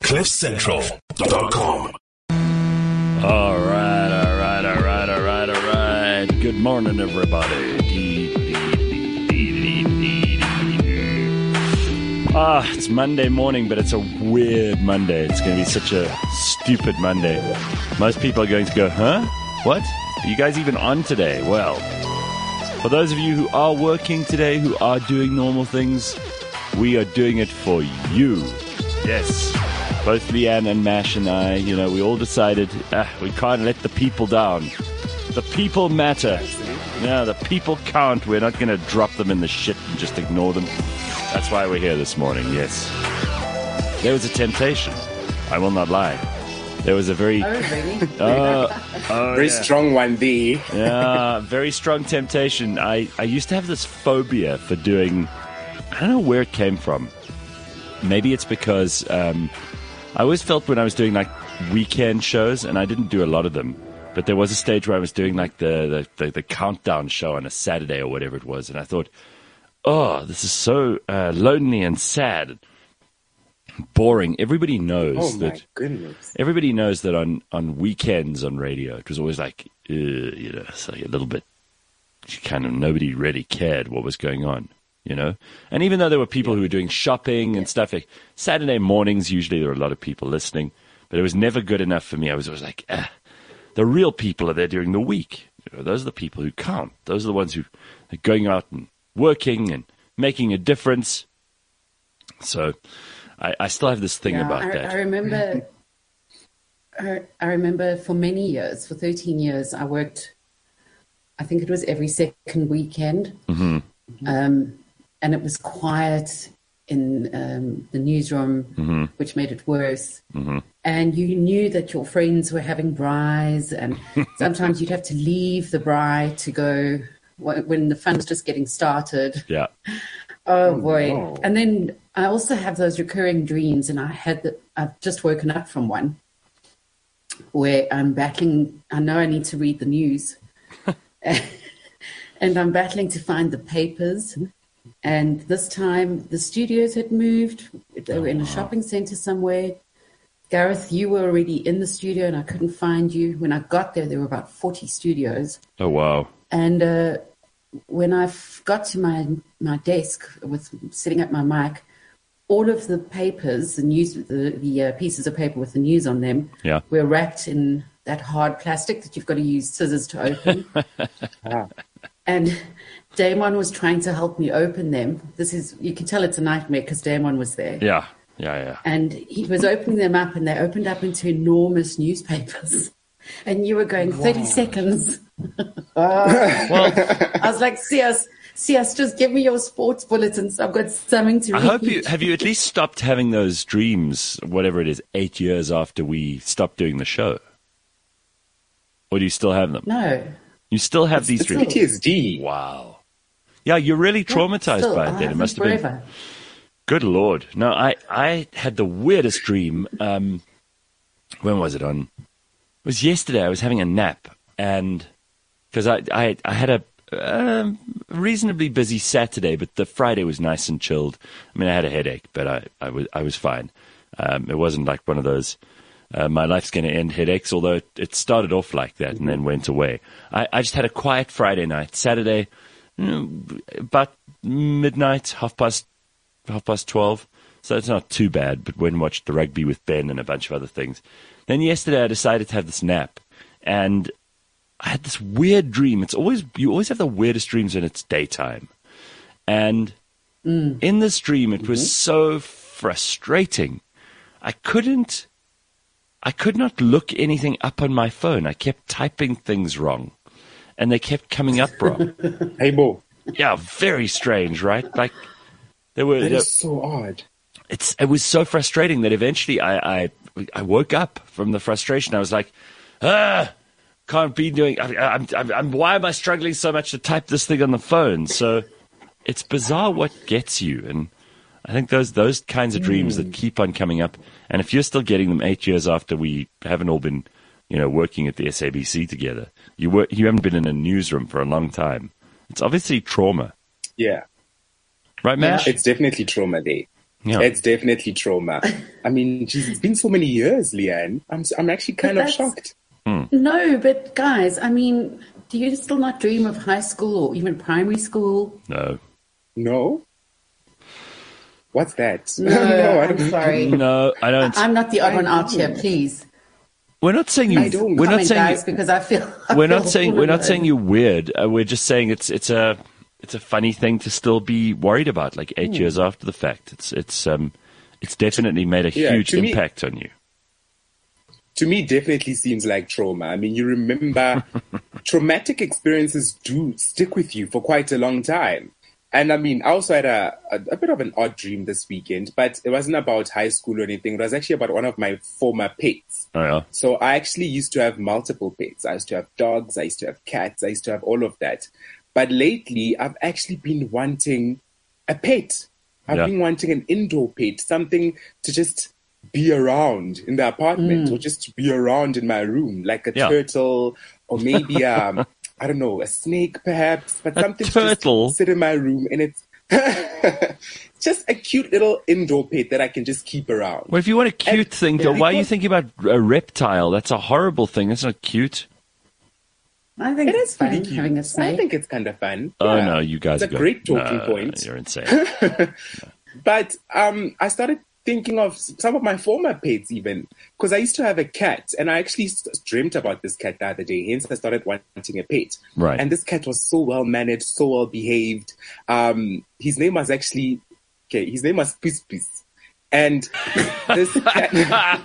CliffCentral.com. All right. Good morning, everybody. It's Monday morning, but it's a weird Monday. It's going to be such a stupid Monday. Most people are going to go, huh? What? Are you guys even on today? Well, for those of you who are working today, who are doing normal things, we are doing it for you. Yes. Both Leanne and Mash and I, we all decided we can't let the people down. The people matter. Yeah, the people count. We're not going to drop them in the shit and just ignore them. That's why we're here this morning, yes. There was a temptation. I will not lie. There was a very... very strong one, there. Yeah, very strong temptation. I used to have this phobia for doing... I don't know where it came from. Maybe it's because I always felt when I was doing like weekend shows, and I didn't do a lot of them, but there was a stage where I was doing like the countdown show on a Saturday or whatever it was, and I thought, oh, this is so lonely and sad, boring. Everybody knows that. Goodness. Everybody knows that on weekends on radio, it was always like, it's like a little bit. Kind of nobody really cared what was going on, And even though there were people who were doing shopping and stuff, like Saturday mornings, usually there were a lot of people listening, but it was never good enough for me. I was always like, the real people are there during the week. Those are the people who count. Those are the ones who are going out and working and making a difference. So I still have this thing about that. I remember for many years, for 13 years, I worked, I think it was every second weekend. Mm-hmm. And it was quiet in the newsroom, which made it worse. Mm-hmm. And you knew that your friends were having braais, and sometimes you'd have to leave the braai to go when the fun was just getting started. Yeah. Oh boy. No. And then I also have those recurring dreams, and I've just woken up from one where I'm battling. I know I need to read the news, and I'm battling to find the papers. And this time the studios had moved. They were in a shopping center somewhere. Gareth, you were already in the studio, and I couldn't find you. When I got there were about 40 studios. Oh, wow. And when I got to my desk with setting up my mic, all of the papers, the pieces of paper with the news on them, were wrapped in that hard plastic that you've got to use scissors to open. And Damon was trying to help me open them. You can tell it's a nightmare because Damon was there. Yeah. And he was opening them up, and they opened up into enormous newspapers. And you were going 30 seconds. Well, I was like, CS, just give me your sports bulletins. I've got something to read. I hope have you at least stopped having those dreams, whatever it is, 8 years after we stopped doing the show? Or do you still have them? No. You still have these dreams? PTSD. Wow. Yeah, you're really traumatized by it then. It must have been. Good Lord. No, I had the weirdest dream. When was it on? It was yesterday. I was having a nap, and because I had a reasonably busy Saturday, but the Friday was nice and chilled. I mean, I had a headache, but I was fine. It wasn't like one of those my life's going to end headaches, although it started off like that and then went away. I just had a quiet Friday night. Saturday, about midnight, half past 12. So it's not too bad, but went and watched the rugby with Ben and a bunch of other things. Then yesterday I decided to have this nap, and I had this weird dream. You always have the weirdest dreams when it's daytime. And in this dream, it was so frustrating. I could not look anything up on my phone. I kept typing things wrong, and they kept coming up wrong. Hey, Bo. Yeah, very strange, right? Like that is so odd. It was so frustrating that eventually I woke up from the frustration. I was like, can't be doing. Why am I struggling so much to type this thing on the phone? So it's bizarre what gets you, and I think those kinds of dreams that keep on coming up. And if you're still getting them 8 years after we haven't all been, working at the SABC together, you haven't been in a newsroom for a long time. It's obviously trauma. Yeah. Right, Mash? Yeah, it's definitely trauma there. Yeah. It's definitely trauma. I mean, geez, it's been so many years, Leanne. I'm actually kind of shocked. No, but guys, I mean, do you still not dream of high school or even primary school? No. No? What's that? No, I'm sorry. No, I don't. I'm not the odd one out here, please. We're not saying you. We're not saying guys, because I feel. We're not saying you're weird. We're just saying it's a funny thing to still be worried about. Like 8 years after the fact, it's definitely made a huge impact on you. To me, definitely seems like trauma. I mean, you remember traumatic experiences do stick with you for quite a long time. And I mean, I also had a bit of an odd dream this weekend, but it wasn't about high school or anything. It was actually about one of my former pets. Oh, yeah. So I actually used to have multiple pets. I used to have dogs. I used to have cats. I used to have all of that. But lately, I've actually been wanting a pet. I've been wanting an indoor pet, something to just be around in the apartment or just to be around in my room, like a turtle or maybe I don't know, a snake perhaps, but something to just sit in my room, and it's just a cute little indoor pet that I can just keep around. Well, if you want a cute thing, though, why are you thinking about a reptile? That's a horrible thing. That's not cute. I think it's fun having a snake. I think it's kind of fun. Oh, no, you guys it's a great talking point. You're insane. But I started thinking of some of my former pets even, because I used to have a cat, and I actually dreamt about this cat the other day, hence I started wanting a pet. Right. And this cat was so well mannered, so well behaved. His name was Piss Piss. And this cat...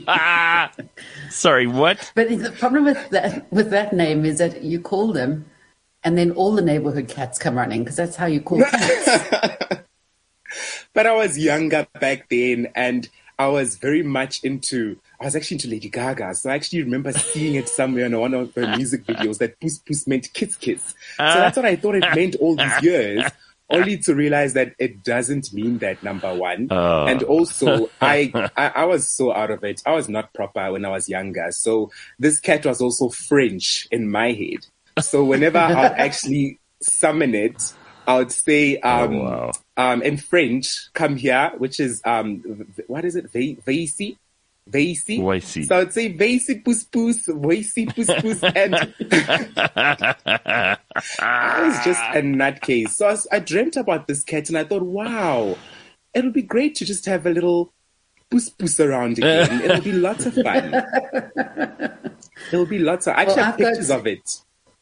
Sorry, what? But the problem with that name is that you call them, and then all the neighborhood cats come running, because that's how you call cats. But I was younger back then, and I was actually into Lady Gaga. So I actually remember seeing it somewhere in one of her music videos that Puss Puss meant kiss kiss. So that's what I thought it meant all these years, only to realize that it doesn't mean that, number one. And also, I was so out of it. I was not proper when I was younger. So this cat was also French in my head. So whenever I'd actually summon it, I would say, in French, come here, which is, what is it? Vaisi? Vaisi. So I would say, Vaisi Puss Puss, Vaisi Puss Puss, and I was just a nutcase. So I dreamt about this cat, and I thought, wow, it'll be great to just have a little Puss Puss around again. It'll be lots of fun. It'll be lots of, I actually have pictures of it.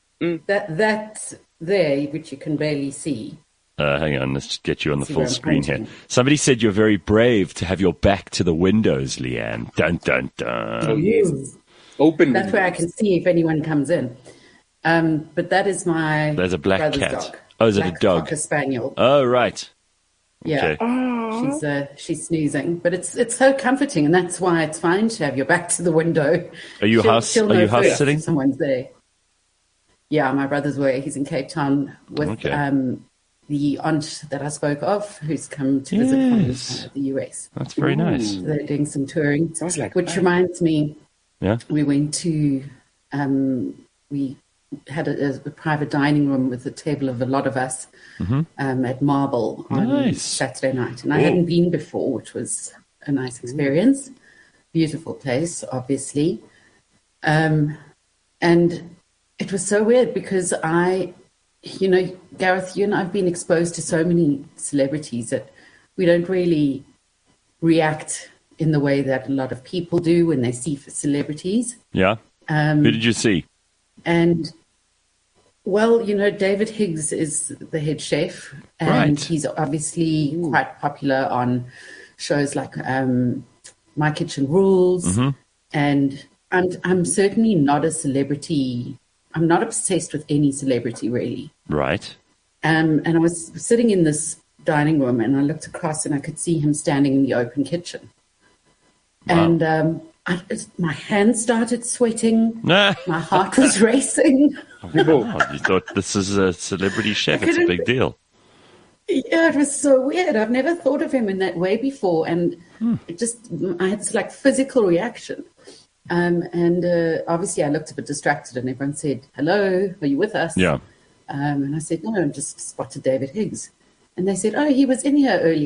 That there, which you can barely see. Hang on, let's get you on the full screen here. Somebody said you're very brave to have your back to the windows, Leanne. Dun, dun, dun. Oh, yes. Open That's windows. where I can see if anyone comes in. But that is my There's a black cat. Dog. Oh, is it a dog? Cocker spaniel. Oh, right. Yeah. Okay. She's snoozing, but it's so comforting, and that's why it's fine to have your back to the window. Are you house sitting? Someone's there. Yeah, my brother's away. He's in Cape Town with the aunt that I spoke of, who's come to visit from the US. That's very nice. They're doing some touring, which reminds me. Yeah, we went to. We had a private dining room with a table of a lot of us at Marble on Saturday night, and I hadn't been before, which was a nice experience. Beautiful place, obviously, and it was so weird because Gareth, you and I have been exposed to so many celebrities that we don't really react in the way that a lot of people do when they see celebrities. Yeah. Who did you see? And, well, David Higgs is the head chef, and he's obviously quite popular on shows like My Kitchen Rules. And I'm certainly not a celebrity. I'm not obsessed with any celebrity, really. Right. And I was sitting in this dining room, and I looked across, and I could see him standing in the open kitchen. Wow. And my hands started sweating. My heart was racing. You thought, this is a celebrity chef. It's a big deal. Yeah, it was so weird. I've never thought of him in that way before. And I had this physical reaction. And obviously I looked a bit distracted, and everyone said, "Hello, are you with us?" Yeah. And I said, "No, I just spotted David Higgs." And they said, "Oh, he was in here earlier."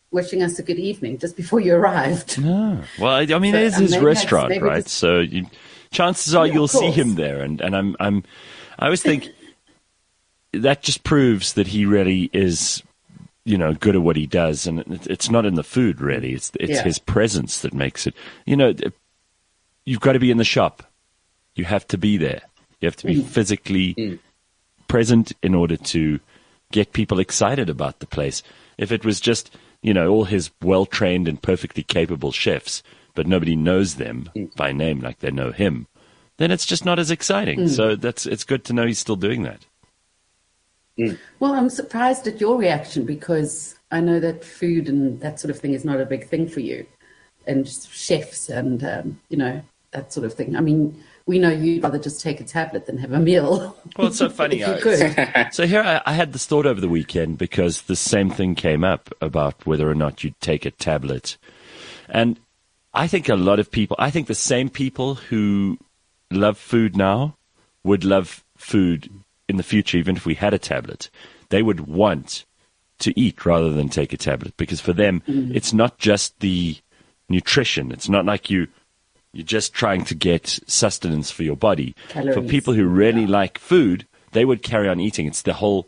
wishing us a good evening just before you arrived. No. Well, I mean, it is his restaurant, right? So chances are you'll see him there. And I always think that just proves that he really is, good at what he does. And it's not in the food, really. It's his presence that makes it. You've got to be in the shop. You have to be there. You have to be physically present in order to get people excited about the place. If it was just, all his well-trained and perfectly capable chefs, but nobody knows them by name like they know him, then it's just not as exciting. So it's good to know he's still doing that. Well, I'm surprised at your reaction because I know that food and that sort of thing is not a big thing for you, and chefs and, that sort of thing. I mean, we know you'd rather just take a tablet than have a meal. Well, it's so funny. So here I had this thought over the weekend because the same thing came up about whether or not you'd take a tablet. And I think the same people who love food now would love food in the future, even if we had a tablet. They would want to eat rather than take a tablet because for them, it's not just the nutrition. It's not like you're just trying to get sustenance for your body. Calories. For people who really like food, they would carry on eating. It's the whole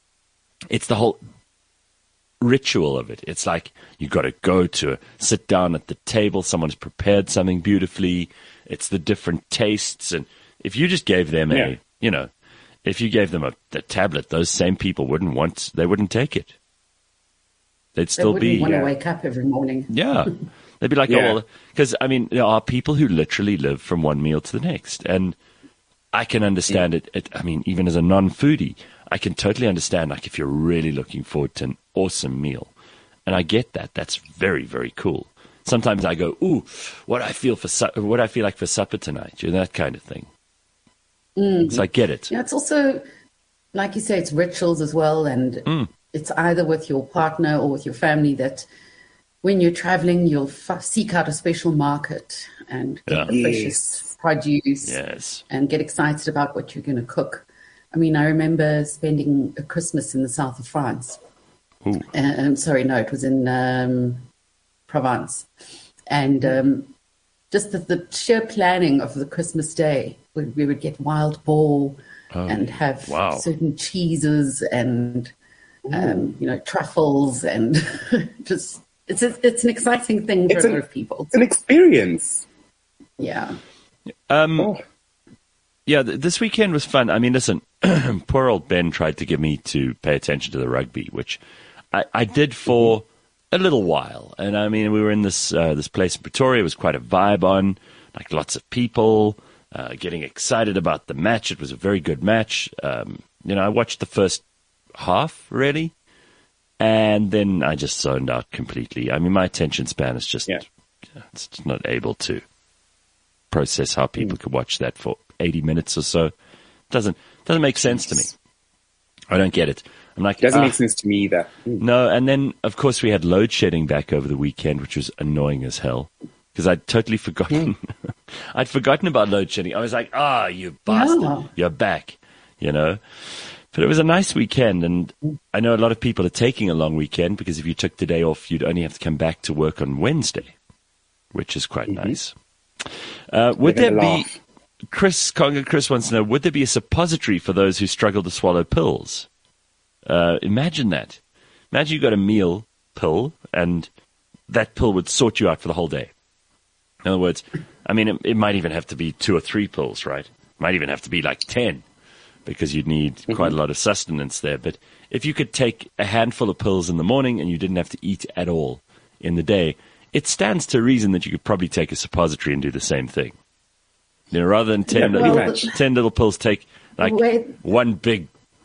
ritual of it. It's like you got to sit down at the table. Someone's prepared something beautifully. It's the different tastes. And if you just gave them if you gave them a tablet, those same people they wouldn't take it. They'd still want to wake up every morning. Yeah. They'd be like, because, there are people who literally live from one meal to the next. And I can understand it. Even as a non-foodie, I can totally understand, like, if you're really looking forward to an awesome meal. And I get that. That's very, very cool. Sometimes I go, ooh, what I feel like for supper tonight, that kind of thing. So I get it. Yeah, it's also, like you say, it's rituals as well. And it's either with your partner or with your family that when you're traveling, you'll seek out a special market and get the freshest produce and get excited about what you're going to cook. I remember spending a Christmas in the south of France. It was in Provence. And just the sheer planning of the Christmas day, we would get wild boar and have certain cheeses and, truffles and just... It's an exciting thing for a lot of people. It's an experience. Yeah. This weekend was fun. Listen, poor old Ben tried to get me to pay attention to the rugby, which I did for a little while. And we were in this place in Pretoria. It was quite a vibe on, like lots of people getting excited about the match. It was a very good match. I watched the first half, really. And then I just zoned out completely. My attention span is just it's just not able to process how people could watch that for 80 minutes or so. Doesn't make sense to me. I don't get it. I'm like, doesn't make sense to me either. No, and then of course we had load shedding back over the weekend, which was annoying as hell because I'd totally forgotten. I'd forgotten about load shedding. I was like, you bastard, you're back, But it was a nice weekend, and I know a lot of people are taking a long weekend because if you took today off, you'd only have to come back to work on Wednesday, which is quite nice. Would there be, Chris wants to know, would there be a suppository for those who struggle to swallow pills? Imagine that. Imagine you got a meal pill, and that pill would sort you out for the whole day. In other words, it might even have to be 2 or 3 pills, right? It might even have to be like 10. Because you'd need quite a lot of sustenance there. But if you could take a handful of pills in the morning and you didn't have to eat at all in the day, it stands to reason that you could probably take a suppository and do the same thing. Rather than 10 little pills, take like one big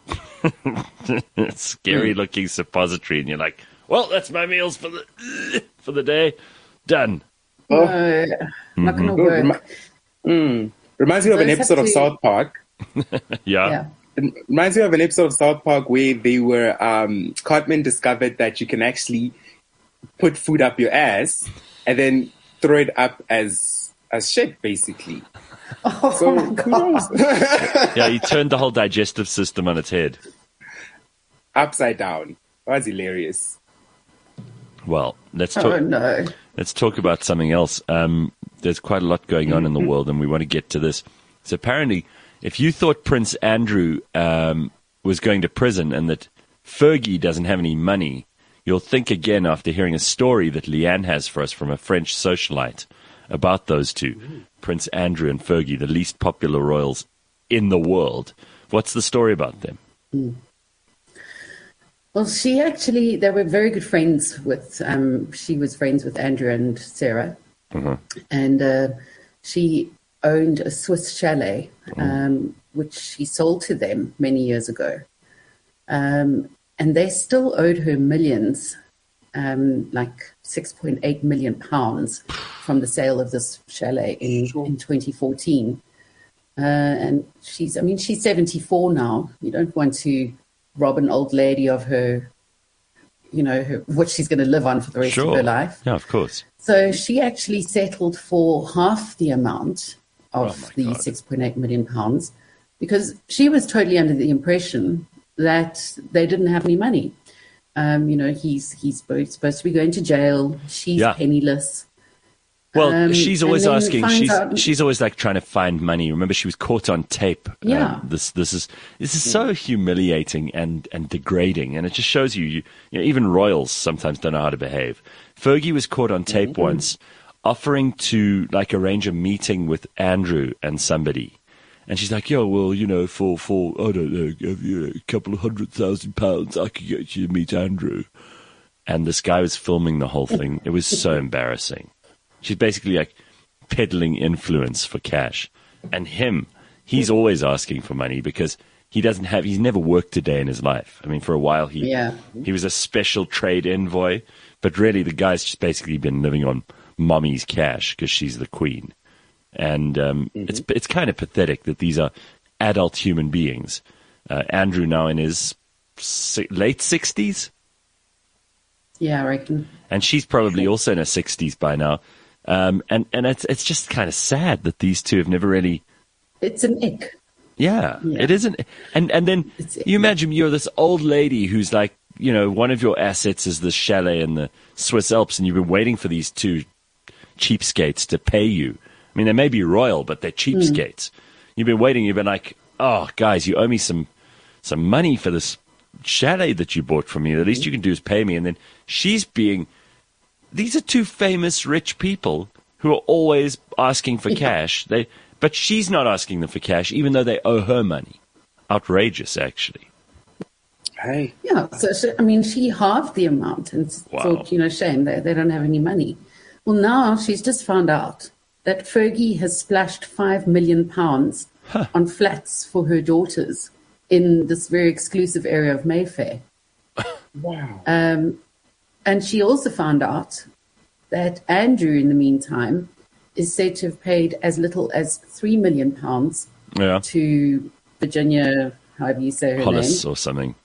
scary-looking suppository, and you're like, well, that's my meals for the day. Done. Not going to work. Reminds me of an episode of South Park. Yeah. It reminds me of an episode of South Park where they were Cartman discovered that you can actually put food up your ass and then throw it up as shit, basically. My God. Yeah, he turned the whole digestive system on its head. Upside down. That was hilarious. Well, let's talk. Oh, no. Let's talk about something else. There's quite a lot going on in the world, and we want to get to this. So apparently, if you thought Prince Andrew was going to prison and that Fergie doesn't have any money, you'll think again after hearing a story that Leanne has for us from a French socialite about those two, Prince Andrew and Fergie, the least popular royals in the world. What's the story about them? Well, they were very good friends with, she was friends with Andrew and Sarah. And she owned a Swiss chalet, which she sold to them many years ago. And they still owed her millions, like 6.8 million pounds from the sale of this chalet in 2014. And she's 74 now. You don't want to rob an old lady of her, what she's going to live on for the rest of her life. Yeah, of course. So she actually settled for half the amount of the 6.8 million pounds because she was totally under the impression that they didn't have any money. He's supposed to be going to jail. She's penniless. Well, she's always asking. She's always like trying to find money. Remember, she was caught on tape. Yeah. This is so humiliating and degrading, and it just shows you even royals sometimes don't know how to behave. Fergie was caught on tape once, offering to arrange a meeting with Andrew and somebody, and she's like, "Yo, well, for I don't know, a couple of £100,000, I could get you to meet Andrew." And this guy was filming the whole thing. It was so embarrassing. She's basically like peddling influence for cash. And he's always asking for money because he's never worked a day in his life. I mean, for a while he was a special trade envoy, but really the guy's just basically been living on mommy's cash because she's the queen. And it's kind of pathetic that these are adult human beings. Andrew now in his late 60s? Yeah, I reckon. And she's probably also in her 60s by now. And it's just kind of sad that these two have never really. It's an ick. Yeah, it isn't. And then you imagine you're this old lady who's like, one of your assets is the chalet in the Swiss Alps, and you've been waiting for these two cheapskates to pay you. I mean, they may be royal, but they're cheapskates. You've been waiting. You've been like, oh, guys, you owe me some money for this chalet that you bought from me. The least you can do is pay me. And then these are two famous rich people who are always asking for cash. But she's not asking them for cash, even though they owe her money. Outrageous, actually. Hey. Yeah, so she halved the amount and thought, shame, they don't have any money. Well, now she's just found out that Fergie has splashed £5 million on flats for her daughters in this very exclusive area of Mayfair. Wow. And she also found out that Andrew, in the meantime, is said to have paid as little as £3 million to Virginia, however you say her Hollis name. or something.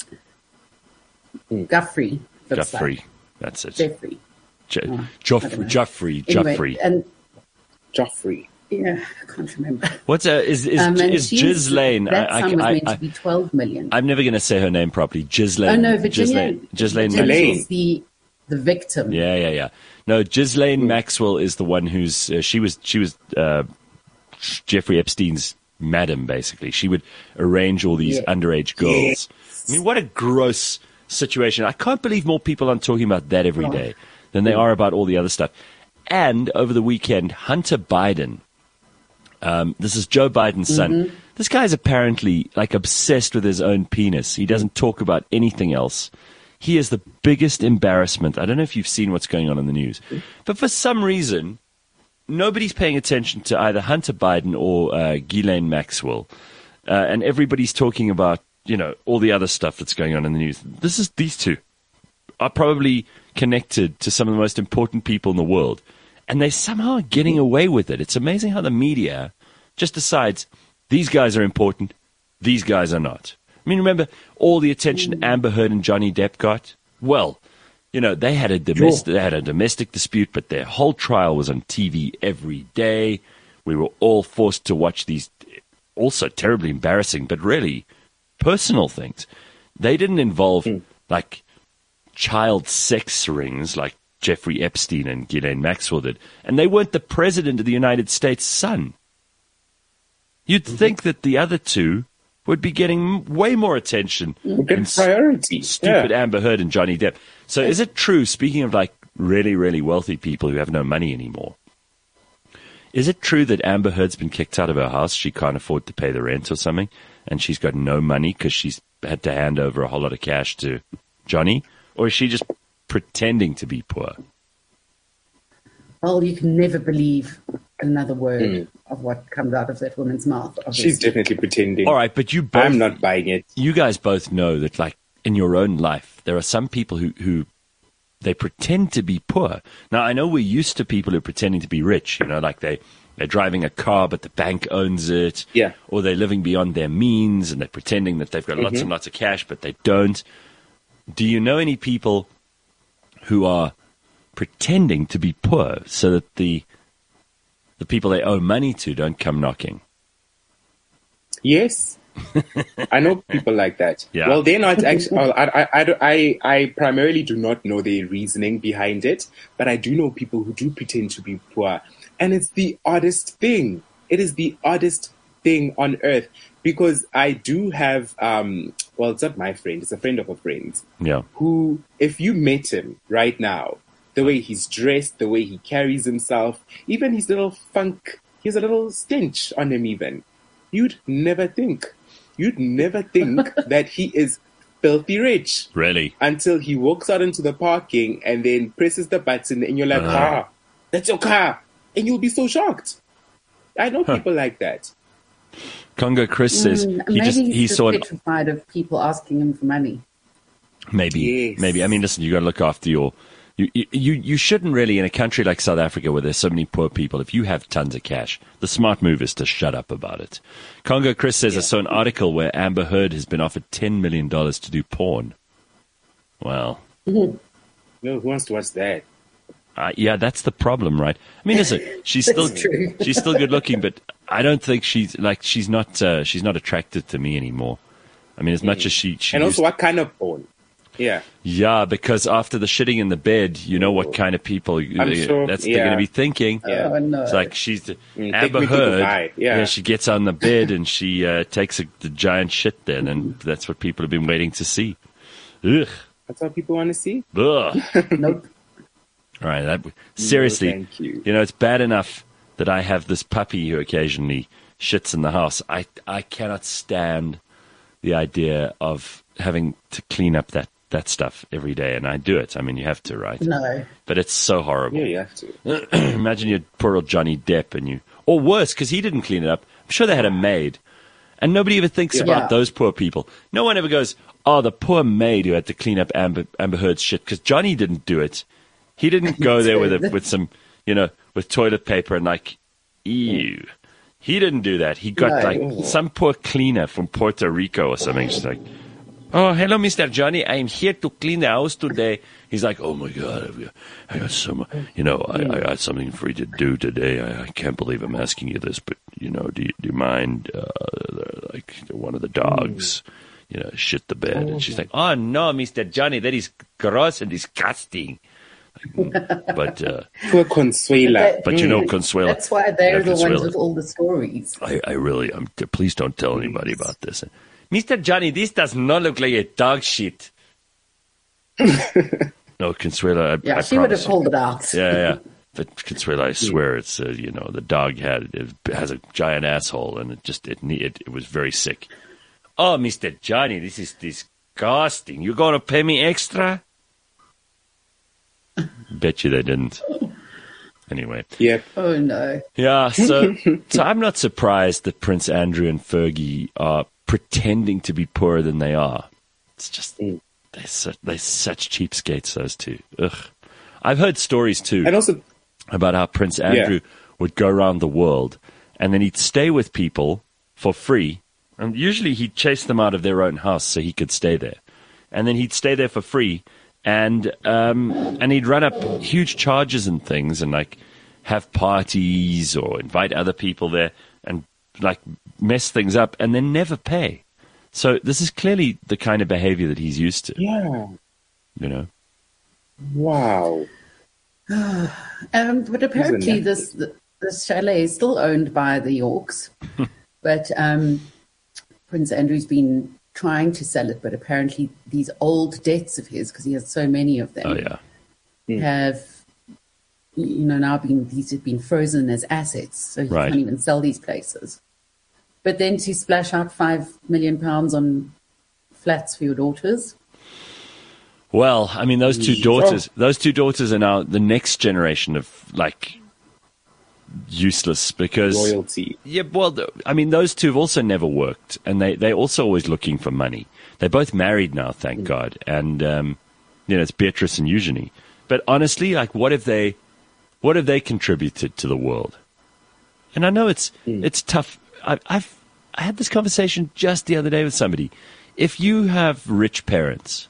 Guthrie. Guthrie. That's it. Jeffrey. Joffrey. Joffrey. Yeah, I can't remember. What's is Ghislaine? That sum was meant to be 12 million. I'm never going to say her name properly. Ghislaine. Oh no, Virginia. Ghislaine is the victim. Yeah. No, Ghislaine Maxwell is the one who's she was Jeffrey Epstein's madam. Basically, she would arrange all these underage girls. Yes. I mean, what a gross situation! I can't believe more people aren't talking about that every day than they are about all the other stuff. And over the weekend, Hunter Biden. This is Joe Biden's son. This guy's apparently obsessed with his own penis. He doesn't talk about anything else. He is the biggest embarrassment. I don't know if you've seen what's going on in the news. But for some reason, nobody's paying attention to either Hunter Biden or Ghislaine Maxwell. And everybody's talking about, all the other stuff that's going on in the news. These two are probably connected to some of the most important people in the world. And they're somehow getting away with it. It's amazing how the media just decides these guys are important, these guys are not. I mean, remember all the attention Amber Heard and Johnny Depp got? Well, they had a domestic dispute, but their whole trial was on TV every day. We were all forced to watch these also terribly embarrassing, but really personal things. They didn't involve child sex rings like Jeffrey Epstein and Ghislaine Maxwell did, and they weren't the president of the United States' son. You'd think that the other two would be getting way more attention. Good priority. Stupid Amber Heard and Johnny Depp. So is it true, speaking of like really, really wealthy people who have no money anymore, is it true that Amber Heard's been kicked out of her house? She can't afford to pay the rent or something, and she's got no money because she's had to hand over a whole lot of cash to Johnny? Or is she just pretending to be poor? Well, you can never believe another word of what comes out of that woman's mouth. Obviously. She's definitely pretending. All right, but you both... I'm not buying it. You guys both know that, like, in your own life, there are some people who they pretend to be poor. Now, I know we're used to people who are pretending to be rich, you know, like they're driving a car, but the bank owns it. Yeah. Or they're living beyond their means, and they're pretending that they've got lots and lots of cash, but they don't. Do you know any people who are pretending to be poor so that the people they owe money to don't come knocking? Yes. I know people like that. Yeah. Well, they're not actually. I primarily do not know the reasoning behind it, but I do know people who do pretend to be poor, and it's the oddest thing. It is the oddest thing on earth, because I do have. Well, it's not my friend; it's a friend of a friend. Yeah. Who, if you met him right now, the way he's dressed, the way he carries himself, even his little funk, he has a little stench on him. Even you'd never think that he is filthy rich. Really? Until he walks out into the parking and then presses the button and you're like, that's your car. And you'll be so shocked. I know people like that. Congo Chris says he saw petrified of people asking him for money. Maybe. I mean, listen, you got to look after your... You shouldn't really, in a country like South Africa where there's so many poor people, if you have tons of cash, the smart move is to shut up about it. Congo Chris says I saw an article where Amber Heard has been offered $10 million to do porn. Well. No, who wants to watch that? Yeah, that's the problem, right? I mean, listen, she's still good looking, but I don't think she's not attracted to me anymore. I mean, as much as she and also, what kind of porn? Yeah. Yeah, because after the shitting in the bed, you know what kind of people they're going to be thinking. Yeah. Oh, no. It's like she's Amber Heard. Yeah. She gets on the bed and she takes the giant shit then, and that's what people have been waiting to see. Ugh. That's what people want to see? Ugh. Nope. All right. Seriously, no, thank you. You know, it's bad enough that I have this puppy who occasionally shits in the house. I cannot stand the idea of having to clean up that stuff every day, and I do it. I mean, you have to, right? No. But it's so horrible. Yeah, you have to. Imagine your poor old Johnny Depp or worse, because he didn't clean it up. I'm sure they had a maid. And nobody ever thinks about those poor people. No one ever goes, oh, the poor maid who had to clean up Amber Heard's shit, because Johnny didn't do it. He didn't go there with some, with toilet paper and like, ew. He didn't do that. He got some poor cleaner from Puerto Rico or something. She's like, oh, hello, Mr. Johnny. I'm here to clean the house today. He's like, oh, my God, I got I got something for you to do today. I can't believe I'm asking you this, but, do you mind, like, one of the dogs, shit the bed? And she's like, oh, no, Mr. Johnny, that is gross and disgusting. But poor Consuela. But Consuela. That's why they're the ones with all the stories. I really, please don't tell anybody about this. Mr. Johnny, this does not look like a dog shit. No, Consuela, I she would have called it out. Yeah. But Consuela, I swear, it's the dog has a giant asshole, and it was very sick. Oh, Mr. Johnny, this is disgusting. You're going to pay me extra? Bet you they didn't. Anyway. Yep. Oh, no. Yeah, so I'm not surprised that Prince Andrew and Fergie are pretending to be poorer than they are. It's just, they're such cheapskates, those two. Ugh. I've heard stories, too, and also about how Prince Andrew would go around the world, and then he'd stay with people for free, and usually he'd chase them out of their own house so he could stay there. And then he'd stay there for free, and he'd run up huge charges and things, and like have parties or invite other people there and like mess things up, and then never pay. So this is clearly the kind of behavior that he's used to. Yeah. Wow. But apparently this chalet is still owned by the Yorks. But Prince Andrew's been trying to sell it, but apparently these old debts of his, because he has so many of them, have now these have been frozen as assets, so he can't even sell these places. But then to splash out £5 million on flats for your daughters. Well, I mean, those two daughters are now the next generation of useless because royalty. Yeah, well, I mean, those two have also never worked, and they're also always looking for money. They're both married now, thank God, and it's Beatrice and Eugenie. But honestly, what have they contributed to the world? And I know it's tough. I had this conversation just the other day with somebody. If you have rich parents,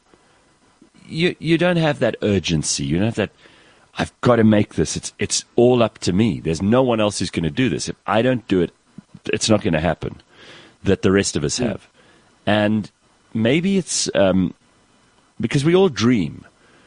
you don't have that urgency. You don't have that, I've got to make this. It's all up to me. There's no one else who's going to do this. If I don't do it, it's not going to happen, that the rest of us have. And maybe it's because we all dream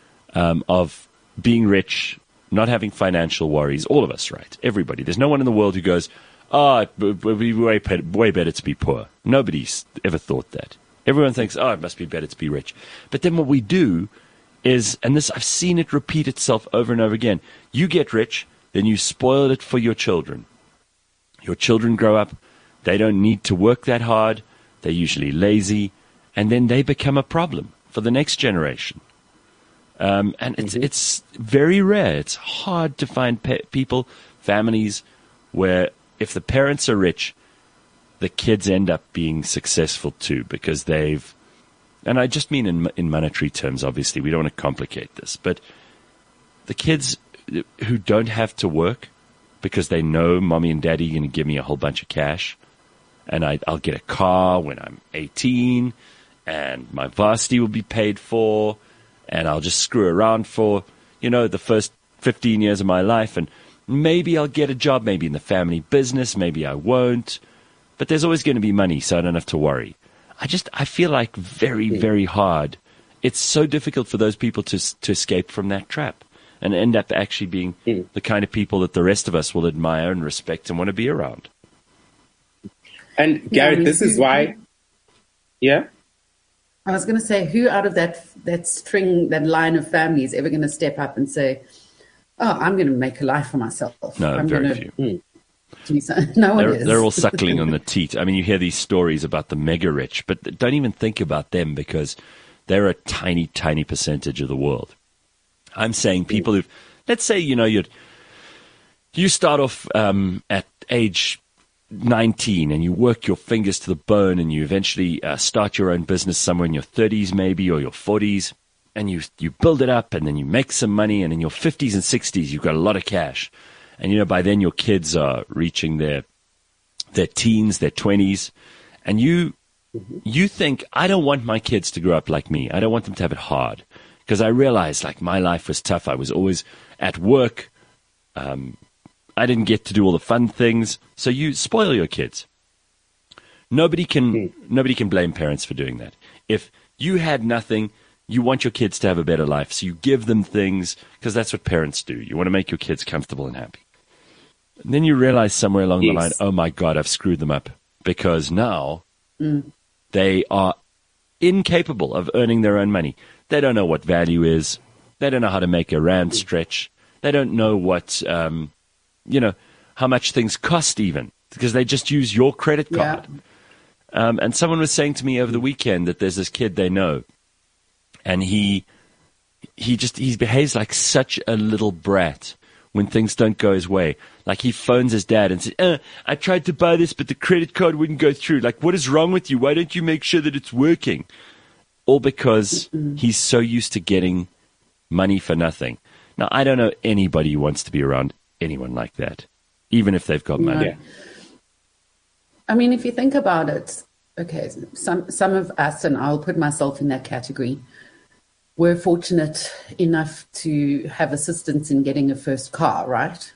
of being rich, not having financial worries. All of us, right? Everybody. There's no one in the world who goes, it would be way better to be poor. Nobody's ever thought that. Everyone thinks, it must be better to be rich. But then what we do is, and this I've seen it repeat itself over and over again, you get rich, then you spoil it for your children. Your children grow up, they don't need to work that hard, they're usually lazy, and then they become a problem for the next generation. And it's very rare. It's hard to find people, families, where if the parents are rich, the kids end up being successful too, because they've, and I just mean in monetary terms, obviously, we don't want to complicate this, but the kids who don't have to work because they know mommy and daddy are going to give me a whole bunch of cash, and I'll get a car when I'm 18, and my varsity will be paid for, and I'll just screw around for, the first 15 years of my life, and maybe I'll get a job, maybe in the family business, maybe I won't. But there's always going to be money, so I don't have to worry. I feel like very, very hard. It's so difficult for those people to escape from that trap and end up actually being the kind of people that the rest of us will admire and respect and want to be around. And Gareth, this is why, I was going to say, who out of that string, that line of family is ever going to step up and say, I'm going to make a life for myself. No, very few. No one is. They're all suckling on the teat. I mean, you hear these stories about the mega rich, but don't even think about them because they're a tiny, tiny percentage of the world. I'm saying people who've, let's say, you start off at age 19 and you work your fingers to the bone and you eventually start your own business somewhere in your 30s maybe or your 40s, and you build it up and then you make some money, and in your 50s and 60s you've got a lot of cash. And, by then your kids are reaching their teens, their 20s. And you think, I don't want my kids to grow up like me. I don't want them to have it hard. Because I realized, my life was tough. I was always at work. I didn't get to do all the fun things. So you spoil your kids. Nobody can blame parents for doing that. If you had nothing, you want your kids to have a better life. So you give them things, because that's what parents do. You want to make your kids comfortable and happy. And then you realize somewhere along the line, oh my God, I've screwed them up, because now they are incapable of earning their own money. They don't know what value is. They don't know how to make a rand stretch. They don't know what, how much things cost even, because they just use your credit card. Yeah. And someone was saying to me over the weekend that there's this kid they know, and he behaves like such a little brat when things don't go his way. Like he phones his dad and says, I tried to buy this, but the credit card wouldn't go through. Like, what is wrong with you? Why don't you make sure that it's working? All because he's so used to getting money for nothing. Now, I don't know anybody who wants to be around anyone like that, even if they've got money. Yeah. I mean, if you think about it, okay, some of us, and I'll put myself in that category, we're fortunate enough to have assistance in getting a first car, right?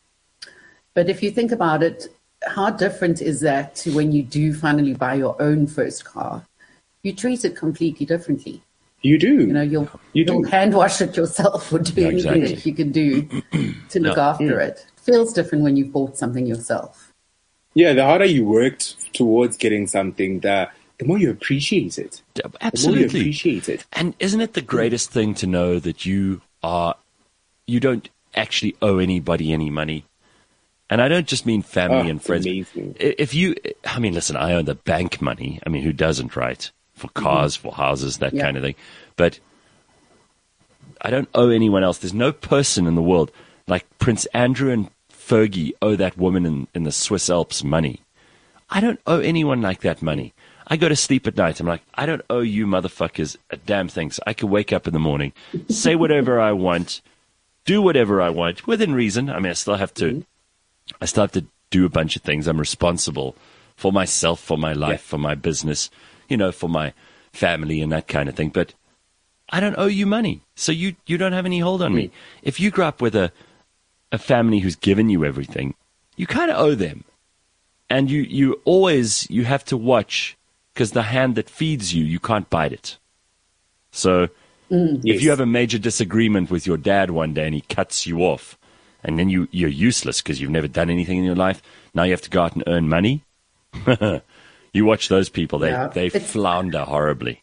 But if you think about it, how different is that to when you do finally buy your own first car? You treat it completely differently. You do. You'll hand wash it yourself or do anything that you can do to look after it. It feels different when you've bought something yourself. Yeah, the harder you worked towards getting something, the more you appreciate it. Absolutely. The more you appreciate it. And isn't it the greatest thing to know that you don't actually owe anybody any money? And I don't just mean family and friends. Amazing. Listen, I own the bank money. I mean, who doesn't, right? For cars, for houses, that kind of thing. But I don't owe anyone else. There's no person in the world like Prince Andrew and Fergie owe that woman in the Swiss Alps money. I don't owe anyone like that money. I go to sleep at night. I'm like, I don't owe you motherfuckers a damn thing. So I can wake up in the morning, say whatever I want, do whatever I want within reason. I mean, I still have to do a bunch of things. I'm responsible for myself, for my life, for my business, for my family and that kind of thing. But I don't owe you money. So you don't have any hold on me. If you grow up with a family who's given you everything, you kind of owe them. And you have to watch, because the hand that feeds you, you can't bite it. So if you have a major disagreement with your dad one day and he cuts you off, and then you're useless because you've never done anything in your life, now you have to go out and earn money. You watch those people, they flounder horribly.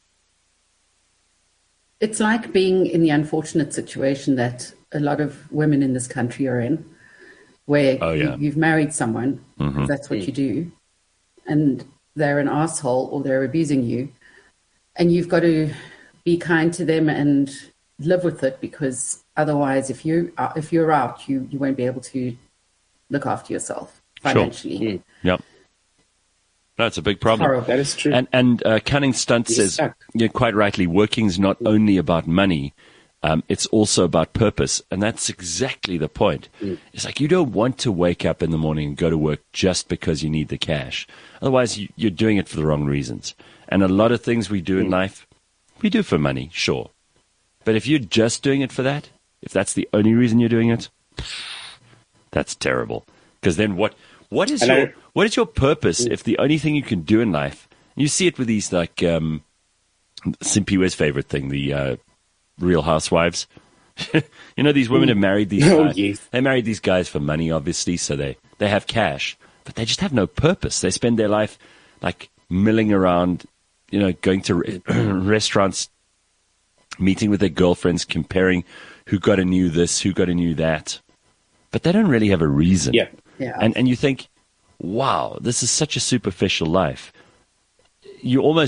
It's like being in the unfortunate situation that a lot of women in this country are in, where you've married someone, that's what you do, and they're an asshole or they're abusing you, and you've got to be kind to them and live with it, because otherwise, if you're out, you won't be able to look after yourself financially. Sure. Yep. That's a big problem. Horrible. That is true. And Cunning Stunt says, quite rightly, working is not only about money, it's also about purpose. And that's exactly the point. It's like you don't want to wake up in the morning and go to work just because you need the cash. Otherwise, you're doing it for the wrong reasons. And a lot of things we do in life, we do for money, sure. But if you're just doing it for that, if that's the only reason you're doing it, that's terrible. Because then what is your purpose if the only thing you can do in life, you see it with these like Simpiwe's favorite thing, the Real Housewives. These women have married these guys. They married these guys for money, obviously, so they have cash, but they just have no purpose. They spend their life like milling around, going to restaurants, meeting with their girlfriends, comparing who got a new this, who got a new that. But they don't really have a reason. Yeah. And you think, wow, this is such a superficial life. You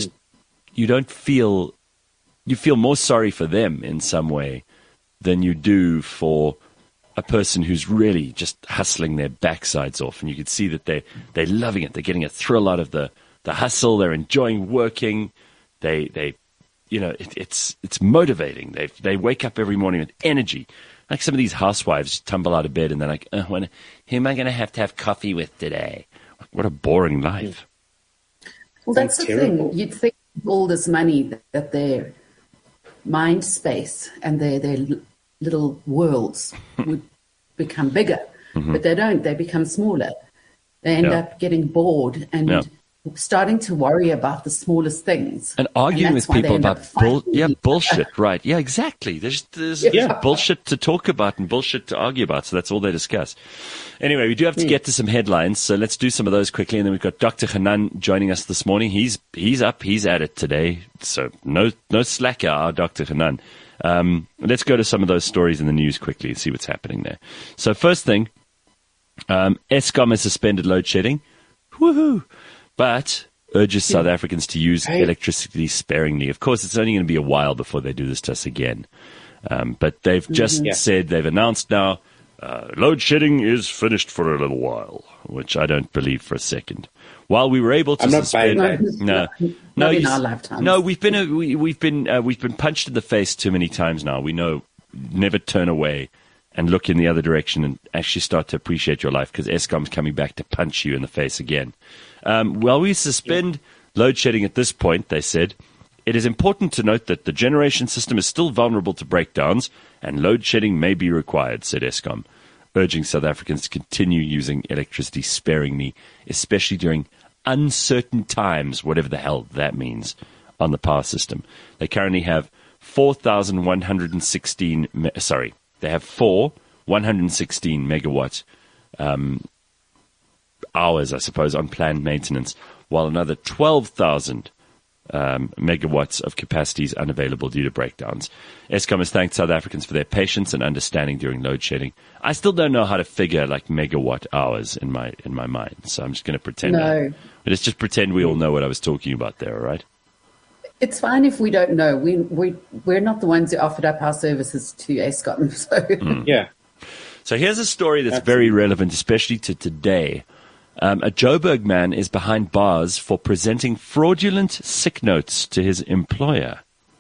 feel more sorry for them in some way than you do for a person who's really just hustling their backsides off. And you can see that they're loving it. They're getting a thrill out of the hustle. They're enjoying working. It's motivating. They wake up every morning with energy. Like some of these housewives tumble out of bed and they're like, who am I going to have coffee with today? What a boring life. Well, that's the thing. You'd think with all this money that their mind space and their little worlds would become bigger, but they don't. They become smaller. They end up getting bored and starting to worry about the smallest things. And arguing with people about bullshit, right. Yeah, exactly. There's bullshit to talk about and bullshit to argue about, so that's all they discuss. Anyway, we do have to get to some headlines, so let's do some of those quickly, and then we've got Dr. Hanan joining us this morning. He's up, he's at it today, so no slacker, our Dr. Hanan. Let's go to some of those stories in the news quickly and see what's happening there. So first thing, Eskom has suspended load shedding. Woohoo! But urges South Africans to use electricity sparingly. Of course, it's only going to be a while before they do this to us again. But they've just said, they've announced now, load shedding is finished for a little while, which I don't believe for a second. While we were able to suspend, not in our lifetime. No, we've been punched in the face too many times now. We know, never turn away and look in the other direction and actually start to appreciate your life, because Eskom's coming back to punch you in the face again. While we suspend load shedding at this point, they said, it is important to note that the generation system is still vulnerable to breakdowns and load shedding may be required, said Eskom, urging South Africans to continue using electricity sparingly, especially during uncertain times, whatever the hell that means, on the power system. They currently have 4,116, they have 116 megawatt hours, I suppose, on planned maintenance, while another 12,000 megawatts of capacity is unavailable due to breakdowns. Eskom has thanked South Africans for their patience and understanding during load shedding. I still don't know how to figure like megawatt hours in my mind, so I'm just going to pretend. No. Let's just pretend we all know what I was talking about there, all right? It's fine if we don't know. We're not the ones who offered up our services to Eskom. So. Yeah. So here's a story that's very relevant, especially to today. A Joburg man is behind bars for presenting fraudulent sick notes to his employer.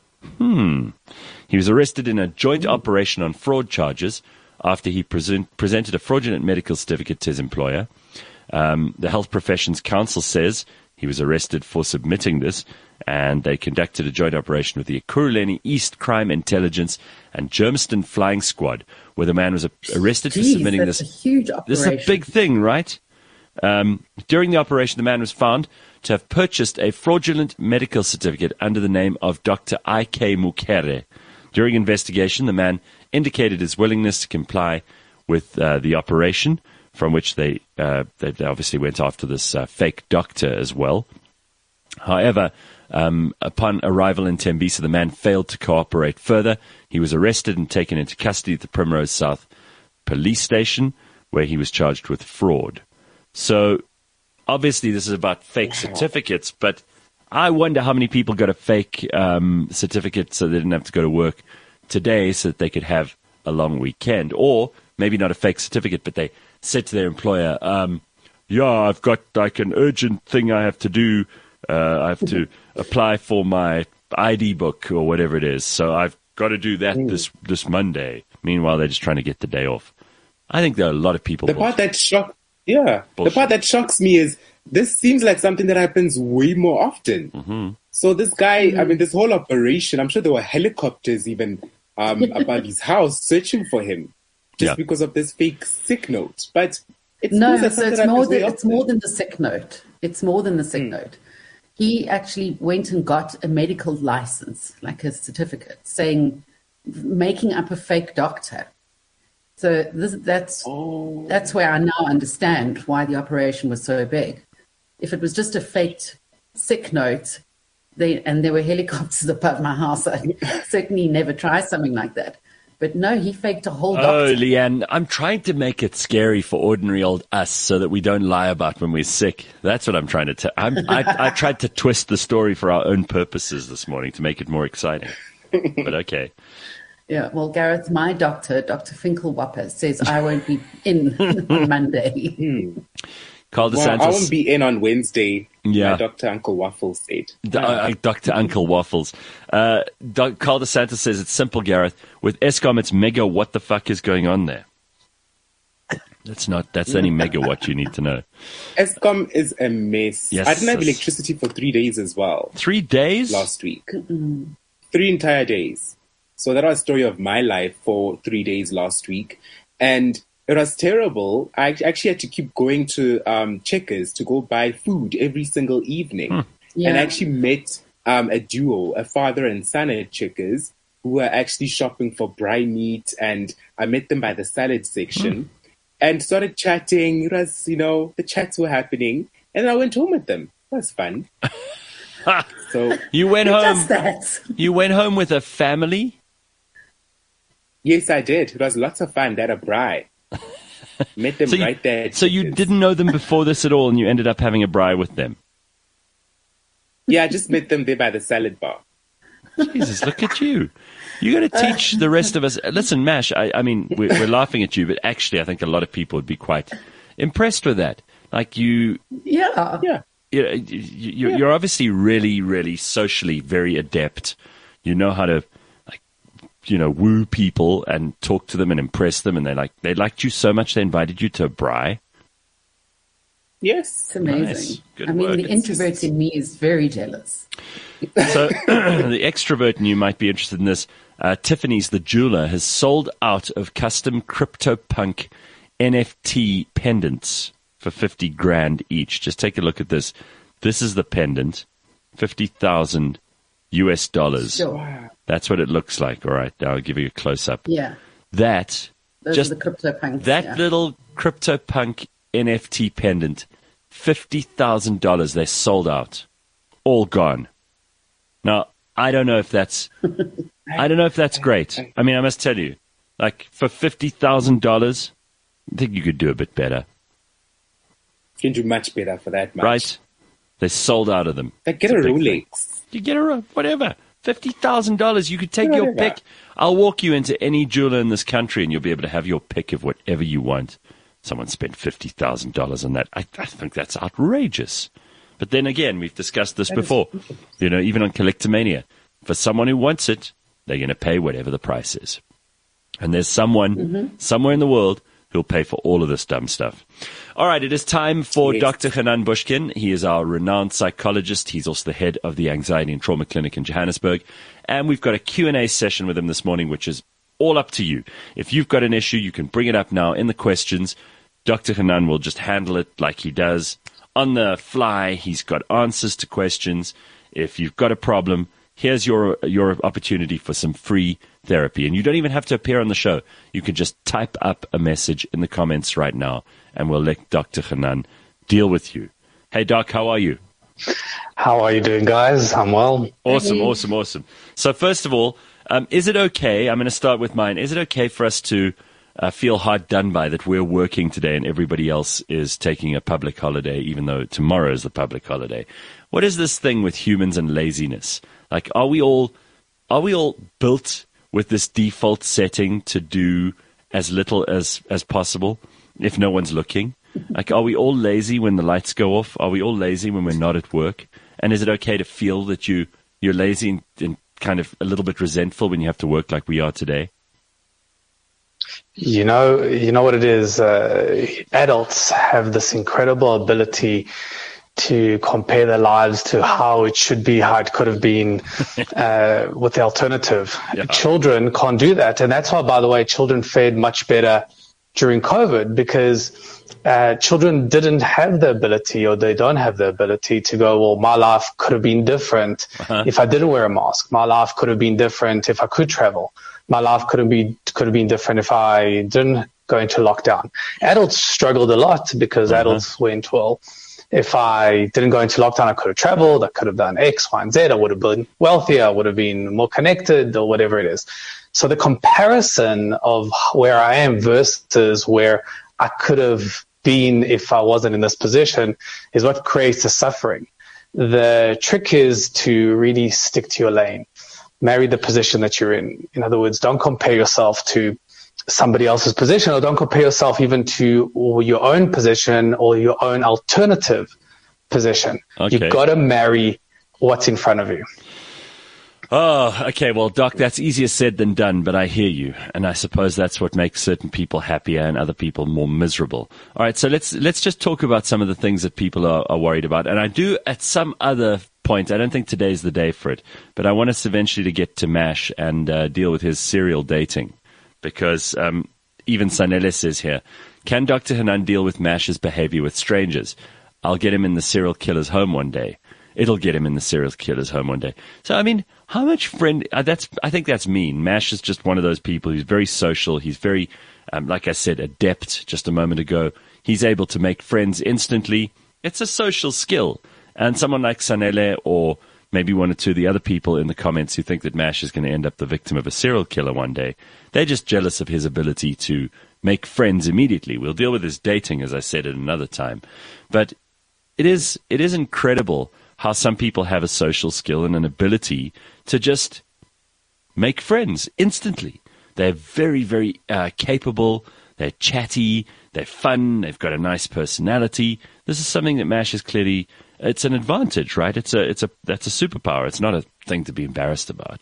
He was arrested in a joint operation on fraud charges after he presented a fraudulent medical certificate to his employer. The Health Professions Council says he was arrested for submitting this, and they conducted a joint operation with the Ekurhuleni East Crime Intelligence and Germiston Flying Squad, where the man was arrested for submitting this. That's a huge operation. This is a big thing, right? During the operation, the man was found to have purchased a fraudulent medical certificate under the name of Dr. I.K. Mukere. During investigation, the man indicated his willingness to comply with the operation, from which they obviously went after this fake doctor as well. However, upon arrival in Tembisa, the man failed to cooperate further. He was arrested and taken into custody at the Primrose South police station, where he was charged with fraud. So, obviously, this is about fake certificates, but I wonder how many people got a fake certificate so they didn't have to go to work today so that they could have a long weekend. Or maybe not a fake certificate, but they said to their employer, I've got like an urgent thing I have to do. I have to apply for my ID book or whatever it is. So I've got to do that this Monday. Meanwhile, they're just trying to get the day off. I think there are a lot of people. The part that shocks me is this seems like something that happens way more often. Mm-hmm. So this guy, this whole operation, I'm sure there were helicopters even about his house searching for him just because of this fake sick note. But it's more than the sick note. It's more than the sick note. He actually went and got a medical license, like a certificate, making up a fake doctor. So that's where I now understand why the operation was so big. If it was just a faked sick note, and there were helicopters above my house, I'd certainly never try something like that. But no, he faked a whole doctor. Oh, Leanne, I'm trying to make it scary for ordinary old us so that we don't lie about when we're sick. That's what I'm trying to tell. I tried to twist the story for our own purposes this morning to make it more exciting. But okay. Yeah, well, Gareth, my doctor, Dr. Finkelwapper, says I won't be in on Monday. Carl DeSantis. I won't be in on Wednesday. Yeah. My Dr. Uncle Waffles said. Dr. Uncle Waffles. Carl DeSantis says it's simple, Gareth. With Eskom, it's mega. What the fuck is going on there? That's only megawatt you need to know. Eskom is a mess. Yes, I didn't have electricity for 3 days as well. 3 days? Last week. 3 entire days. So that was the story of my life for 3 days last week. And it was terrible. I actually had to keep going to Checkers to go buy food every single evening. Yeah. And I actually met a duo, a father and son at Checkers, who were actually shopping for braai meat. And I met them by the salad section and started chatting. It was, the chats were happening. And I went home with them. It was fun. So you went home. You went home with a family? Yes, I did. It was lots of fun. They had a braai. Met them right there. So you didn't know them before this at all, and you ended up having a braai with them? Yeah, I just met them there by the salad bar. Jesus, look at you. You got to teach the rest of us. Listen, Mash, I mean, we're laughing at you, but actually I think a lot of people would be quite impressed with that. Like you... Yeah. You're obviously really, really socially very adept. You know how to... woo people and talk to them and impress them, and they liked you so much they invited you to a braai. Yes, it's amazing. Nice. Good work. Mean, the introvert in me is very jealous. So the extrovert in you might be interested in this. Tiffany's, the jeweler, has sold out of custom CryptoPunk NFT pendants for 50 grand each. Just take a look at this. This is the pendant, 50,000 US dollars. Sure. That's what it looks like. All right, now I'll give you a close-up. Yeah. Those are the CryptoPunks. That little CryptoPunk NFT pendant, $50,000. They're sold out. All gone. Now, I don't know if that's great. I mean, I must tell you, like, for $50,000, I think you could do a bit better. You can do much better for that much. Right? They sold out of them. Like, get a Rolex. You get a whatever. $50,000. You could take your pick. I'll walk you into any jeweler in this country and you'll be able to have your pick of whatever you want. Someone spent $50,000 on that. I think that's outrageous. But then again, we've discussed this before. You know, even on Collectomania. For someone who wants it, they're going to pay whatever the price is. And there's someone somewhere in the world who'll pay for all of this dumb stuff. All right, it is time for Dr. Hanan Bushkin. He is our renowned psychologist. He's also the head of the Anxiety and Trauma Clinic in Johannesburg. And we've got a Q&A session with him this morning, which is all up to you. If you've got an issue, you can bring it up now in the questions. Dr. Hanan will just handle it like he does. On the fly, he's got answers to questions. If you've got a problem, here's your opportunity for some free therapy. And you don't even have to appear on the show. You can just type up a message in the comments right now, and we'll let Dr. Hanan deal with you. Hey, Doc, how are you? How are you doing, guys? I'm well. Awesome. So first of all, is it okay, I'm going to start with mine, is it okay for us to feel hard done by that we're working today and everybody else is taking a public holiday, even though tomorrow is the public holiday? What is this thing with humans and laziness? Like, are we all built with this default setting to do as little as possible if no one's looking? Like, are we all lazy when the lights go off? Are we all lazy when we're not at work? And is it okay to feel that you're lazy and kind of a little bit resentful when you have to work like we are today? You know what it is? Adults have this incredible ability to compare their lives to how it should be, how it could have been with the alternative. Yeah. Children can't do that. And that's why, by the way, children fared much better during COVID, because children didn't have the ability, or they don't have the ability to go, well, my life could have been different if I didn't wear a mask. My life could have been different if I could travel. My life could have been different if I didn't go into lockdown. Adults struggled a lot because adults went, well, if I didn't go into lockdown, I could have traveled, I could have done X, Y, and Z, I would have been wealthier, I would have been more connected, or whatever it is. So the comparison of where I am versus where I could have been if I wasn't in this position is what creates the suffering. The trick is to really stick to your lane. Marry the position that you're in. In other words, don't compare yourself to somebody else's position, or don't compare yourself even to your own position or your own alternative position. Okay. You've got to marry what's in front of you. Oh, okay. Well, Doc, that's easier said than done, but I hear you. And I suppose that's what makes certain people happier and other people more miserable. All right. So let's just talk about some of the things that people are worried about. And I do at some other point, I don't think today's the day for it, but I want us eventually to get to Mash and deal with his serial dating. Because even Sanele says here, can Dr. Hanan deal with Mash's behavior with strangers? I'll get him in the serial killer's home one day. It'll get him in the serial killer's home one day. So, I mean, how much friend... I think that's mean. Mash is just one of those people who's very social. He's very, like I said, adept just a moment ago. He's able to make friends instantly. It's a social skill. And someone like Sanele, or maybe one or two of the other people in the comments who think that Mash is going to end up the victim of a serial killer one day, they're just jealous of his ability to make friends immediately. We'll deal with his dating, as I said, at another time. But it is incredible how some people have a social skill and an ability to just make friends instantly. They're very, very capable. They're chatty. They're fun. They've got a nice personality. This is something that Mash is clearly... It's an advantage, right? That's a superpower. It's not a thing to be embarrassed about.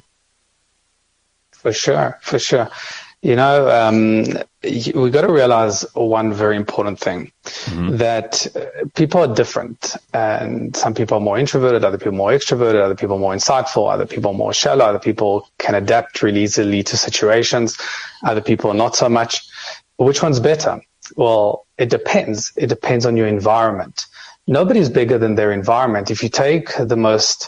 For sure. You know, we got to realize one very important thing, that people are different, and some people are more introverted, other people more extroverted, other people more insightful, other people more shallow, other people can adapt really easily to situations, other people not so much. Which one's better? Well, it depends. It depends on your environment. Nobody's bigger than their environment. If you take the most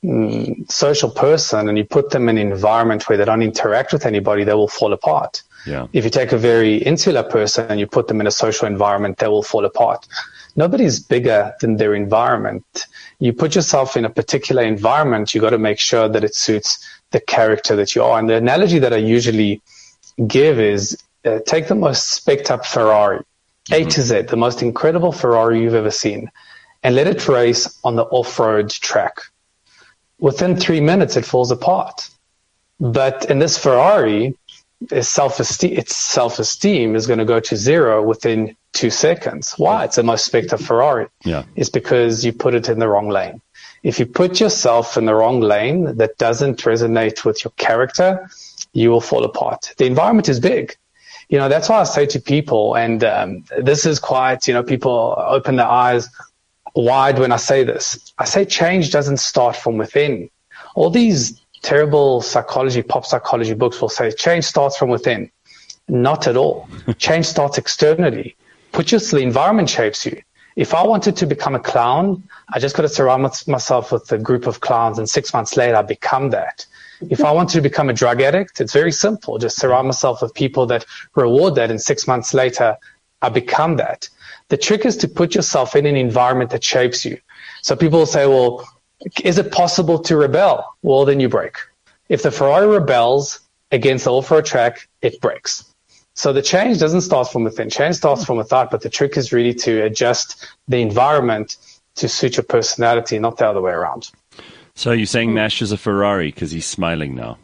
social person and you put them in an environment where they don't interact with anybody, they will fall apart. Yeah. If you take a very insular person and you put them in a social environment, they will fall apart. Nobody's bigger than their environment. You put yourself in a particular environment, you got to make sure that it suits the character that you are. And the analogy that I usually give is take the most spec'd up Ferrari, A to Z, the most incredible Ferrari you've ever seen, and let it race on the off-road track. Within 3 minutes, it falls apart. But in this Ferrari, its self-esteem is going to go to zero within 2 seconds. Why? It's the most spec'd up Ferrari. Yeah. It's because you put it in the wrong lane. If you put yourself in the wrong lane that doesn't resonate with your character, you will fall apart. The environment is big. That's why I say to people, and this is quite, people open their eyes wide when I say this. I say change doesn't start from within. All these terrible pop psychology books will say change starts from within. Not at all. Change starts externally. The environment shapes you. If I wanted to become a clown, I just got to surround myself with a group of clowns, and 6 months later, I become that. If I wanted to become a drug addict, it's very simple. Just surround myself with people that reward that, and 6 months later, I become that. The trick is to put yourself in an environment that shapes you. So people will say, well, is it possible to rebel? Well, then you break. If the Ferrari rebels against the off-road track, it breaks. So the change doesn't start from within. Change starts from without, but the trick is really to adjust the environment to suit your personality, not the other way around. So you're saying Mash is a Ferrari because he's smiling now.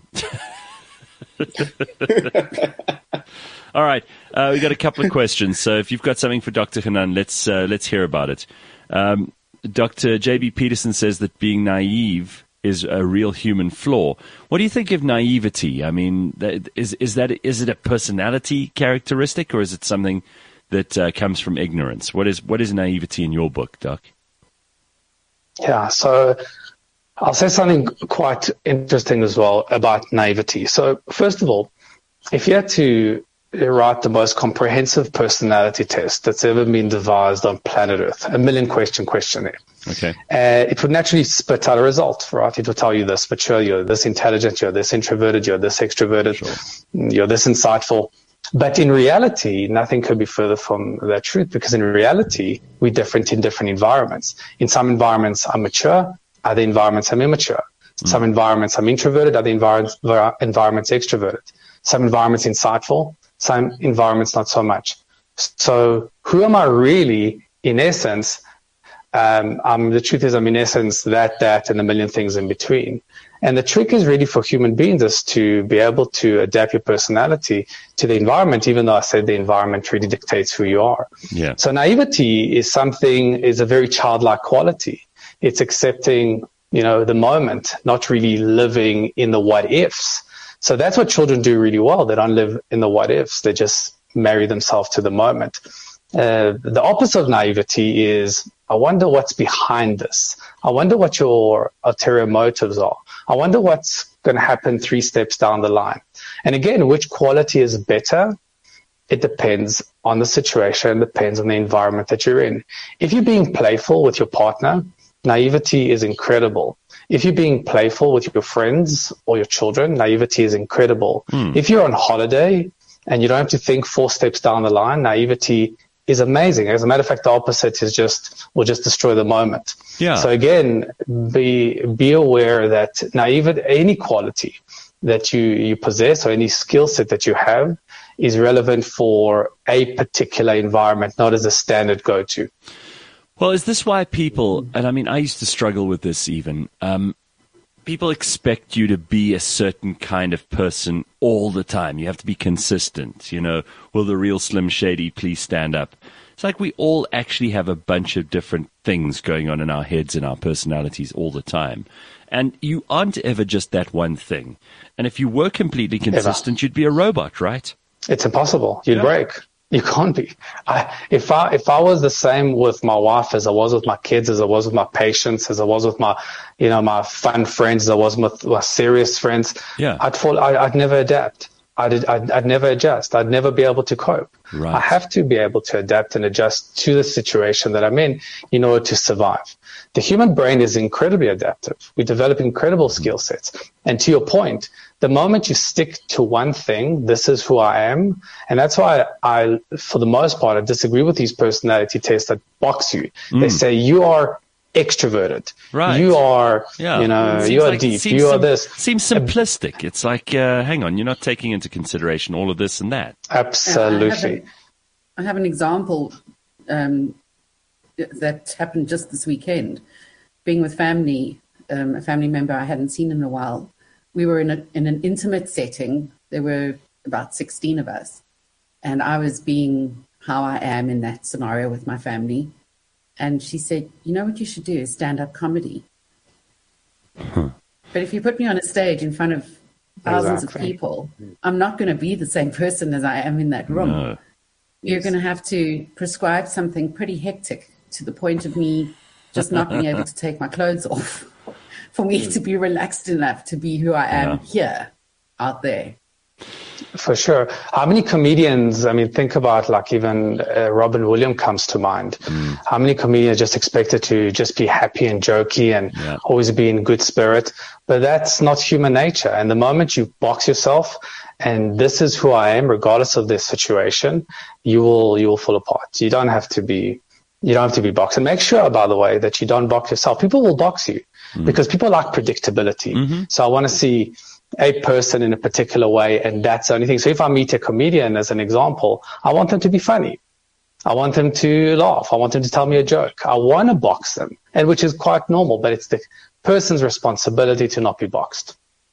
All right. We got a couple of questions. So if you've got something for Dr. Hanan, let's hear about it. Dr. J.B. Peterson says that being naive is a real human flaw. What do you think of naivety? I mean, is it a personality characteristic, or is it something that comes from ignorance? What is naivety in your book, Doc? Yeah, so I'll say something quite interesting as well about naivety. So first of all, if you had to write the most comprehensive personality test that's ever been devised on planet Earth, a 1 million question questionnaire. Okay. It would naturally spit out a result, right? It would tell you this mature, you're this intelligent, you're this introverted, you're this extroverted, sure, you're this insightful. But in reality, nothing could be further from the truth, because in reality, we're different in different environments. In some environments, I'm mature. Other environments, I'm immature. Some environments, I'm introverted. Other environments, extroverted. Some environments, insightful. Some environments, not so much. So who am I really, in essence? The truth is, I'm in essence that, and a million things in between. And the trick is really for human beings is to be able to adapt your personality to the environment, even though I said the environment really dictates who you are. Yeah. So naivety is a very childlike quality. It's accepting, the moment, not really living in the what ifs. So that's what children do really well. They don't live in the what ifs. They just marry themselves to the moment. The opposite of naivety is, I wonder what's behind this. I wonder what your ulterior motives are. I wonder what's going to happen 3 steps down the line. And again, which quality is better? It depends on the situation, depends on the environment that you're in. If you're being playful with your partner, naivety is incredible. If you're being playful with your friends or your children, naivety is incredible. If you're on holiday and you don't have to think 4 steps down the line, naivety is amazing. As a matter of fact, the opposite will just destroy the moment. Yeah. So again, be aware that naivety, any quality that you possess or any skill set that you have is relevant for a particular environment, not as a standard go-to. Well, is this why people, and I mean, I used to struggle with this even, people expect you to be a certain kind of person all the time. You have to be consistent. Will the real Slim Shady please stand up? It's like we all actually have a bunch of different things going on in our heads and our personalities all the time. And you aren't ever just that one thing. And if you were completely consistent, you'd be a robot, right? It's impossible. You'd break. You can't be. If I was the same with my wife as I was with my kids, as I was with my patients, as I was with my, my fun friends, as I was with my serious friends, I'd never adapt. I'd never adjust. I'd never be able to cope. Right. I have to be able to adapt and adjust to the situation that I'm in order to survive. The human brain is incredibly adaptive. We develop incredible skill sets. And to your point, the moment you stick to one thing, this is who I am. And that's why I, for the most part, I disagree with these personality tests that box you. They say you are extroverted. Right. You are, you are like, deep. You are this. Seems simplistic. It's like, hang on, you're not taking into consideration all of this and that. Absolutely. I have an example that happened just this weekend. Being with family, a family member I hadn't seen in a while. We were in an intimate setting. There were about 16 of us. And I was being how I am in that scenario with my family. And she said, you know what you should do is stand-up comedy. But if you put me on a stage in front of thousands of people, I'm not going to be the same person as I am in that room. No. You're going to have to prescribe something pretty hectic to the point of me just not being able to take my clothes off for me to be relaxed enough to be who I am here, out there. For sure. How many comedians, I mean, think about like even Robin Williams comes to mind. How many comedians just expected to just be happy and jokey and always be in good spirit? But that's not human nature. And the moment you box yourself and this is who I am, regardless of this situation, you will fall apart. You don't have to be boxed. And make sure, by the way, that you don't box yourself. People will box you because people like predictability. So I want to see a person in a particular way, and that's the only thing. So if I meet a comedian, as an example, I want them to be funny. I want them to laugh. I want them to tell me a joke. I want to box them, and which is quite normal, but it's the person's responsibility to not be boxed.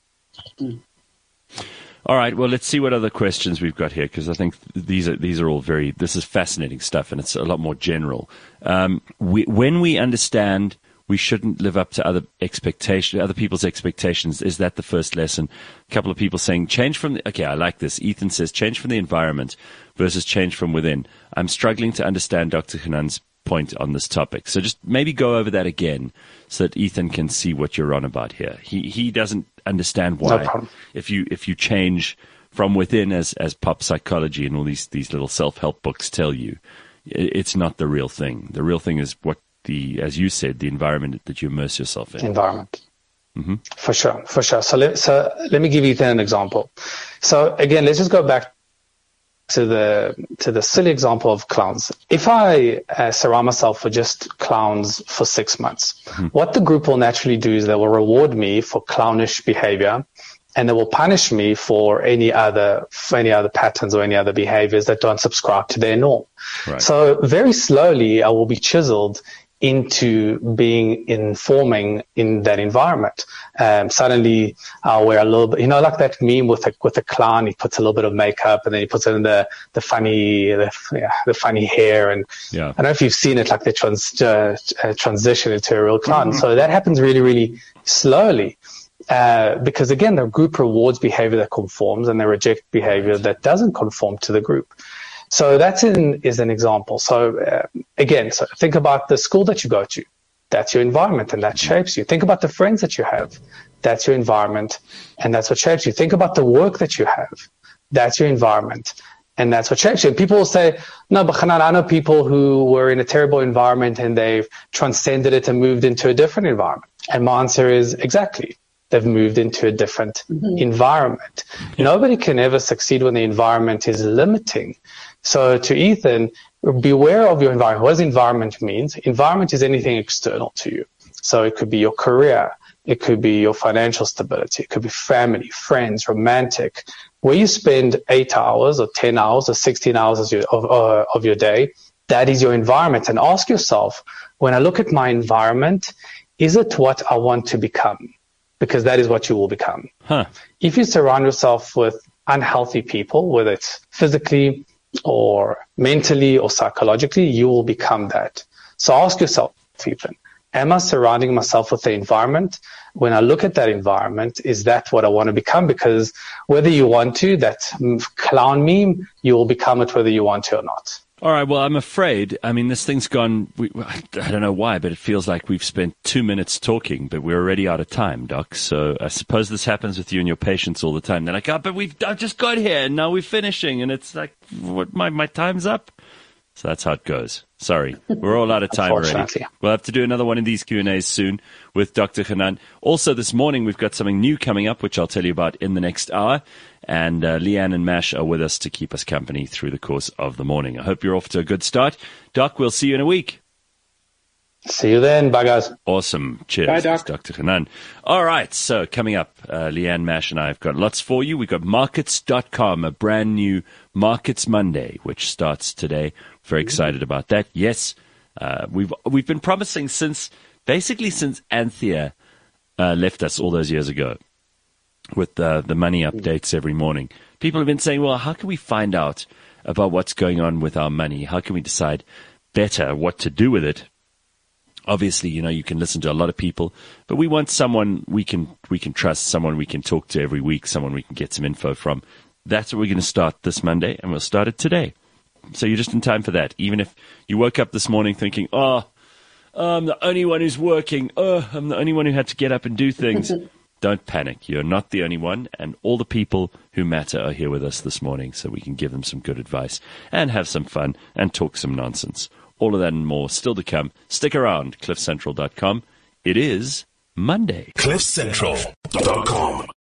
All right. Well, let's see what other questions we've got here, because I think these are all this is fascinating stuff, and it's a lot more general. When we understand we shouldn't live up to other people's expectations. Is that the first lesson? A couple of people saying I like this. Ethan says, change from the environment versus change from within. I'm struggling to understand Dr. Hanan's point on this topic. So just maybe go over that again so that Ethan can see what you're on about here. He doesn't understand why. No problem. If you change from within, as pop psychology and all these little self-help books tell you, it's not the real thing. The real thing is as you said, the environment that you immerse yourself in. Environment. For sure. So let me give you an example. So again, let's just go back to the silly example of clowns. If I surround myself with just clowns for 6 months, what the group will naturally do is they will reward me for clownish behavior, and they will punish me for any other patterns or any other behaviors that don't subscribe to their norm. Right. So very slowly, I will be chiseled into informing in that environment. Suddenly I'll wear a little bit, like that meme with a clown. He puts a little bit of makeup and then he puts it in the funny hair. And I don't know if you've seen it, like they transition into a real clown. So that happens really, really slowly. Because again, the group rewards behavior that conforms and they reject behavior that doesn't conform to the group. So that is an example. So again, think about the school that you go to. That's your environment and that shapes you. Think about the friends that you have. That's your environment and that's what shapes you. Think about the work that you have. That's your environment and that's what shapes you. And people will say, no, but Hanan, I know people who were in a terrible environment and they've transcended it and moved into a different environment. And my answer is exactly. They've moved into a different environment. Nobody can ever succeed when the environment is limiting. So to Ethan, beware of your environment. What does environment mean? Environment is anything external to you. So it could be your career. It could be your financial stability. It could be family, friends, romantic. Where you spend 8 hours or 10 hours or 16 hours of your day, that is your environment. And ask yourself, when I look at my environment, is it what I want to become? Because that is what you will become. If you surround yourself with unhealthy people, whether it's physically or mentally or psychologically, you will become that. So ask yourself, Ethan, am I surrounding myself with the environment? When I look at that environment, is that what I want to become? Because whether you want to, that clown meme, you will become it whether you want to or not. All right, well, I'm afraid, this thing's gone, I don't know why, but it feels like we've spent 2 minutes talking, but we're already out of time, Doc. So I suppose this happens with you and your patients all the time. They're like, but I've just got here, and now we're finishing, and it's like, what, my time's up? So that's how it goes. Sorry, we're all out of time already. We'll have to do another one of these Q&As soon with Dr. Genan. Also, this morning, we've got something new coming up, which I'll tell you about in the next hour. And Leanne and Mash are with us to keep us company through the course of the morning. I hope you're off to a good start. Doc, we'll see you in a week. See you then. Bye, guys. Awesome. Cheers. Bye, Doc. Dr. Genan. All right. So coming up, Leanne, Mash, and I have got lots for you. We've got markets.com, a brand new Markets Monday, which starts today. Very excited about that. Yes, we've been promising since Anthea left us all those years ago with the money updates every morning. People have been saying, well, how can we find out about what's going on with our money? How can we decide better what to do with it? Obviously, you can listen to a lot of people, but we want someone we can trust, someone we can talk to every week, someone we can get some info from. That's what we're going to start this Monday, and we'll start it today. So you're just in time for that. Even if you woke up this morning thinking, I'm the only one who's working. I'm the only one who had to get up and do things. Don't panic. You're not the only one, and all the people who matter are here with us this morning, so we can give them some good advice and have some fun and talk some nonsense. All of that and more still to come. Stick around, cliffcentral.com. It is Monday. cliffcentral.com